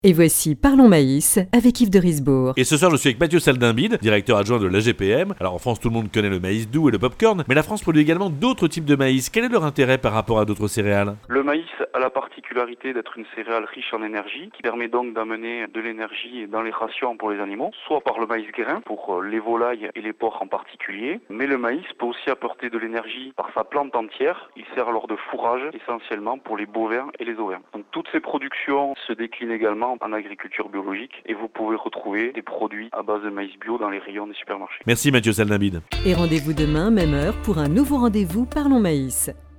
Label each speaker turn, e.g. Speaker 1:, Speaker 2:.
Speaker 1: Et voici Parlons Maïs avec Yves de Risbourg.
Speaker 2: Et ce soir, je suis avec Mathieu Saldimbide, directeur adjoint de l'AGPM. Alors en France, tout le monde connaît le maïs doux et le popcorn, mais la France produit également d'autres types de maïs. Quel est leur intérêt par rapport à d'autres céréales ?
Speaker 3: Le maïs a la particularité d'être une céréale riche en énergie, qui permet donc d'amener de l'énergie dans les rations pour les animaux, soit par le maïs grain, pour les volailles et les porcs en particulier, mais le maïs peut aussi apporter de l'énergie par sa plante entière. Il sert alors de fourrage essentiellement pour les bovins et les ovins. Donc toutes ces productions se déclinent également en agriculture biologique et vous pouvez retrouver des produits à base de maïs bio dans les rayons des supermarchés.
Speaker 2: Merci Mathieu Saldimbide.
Speaker 1: Et rendez-vous demain, même heure, pour un nouveau rendez-vous Parlons Maïs.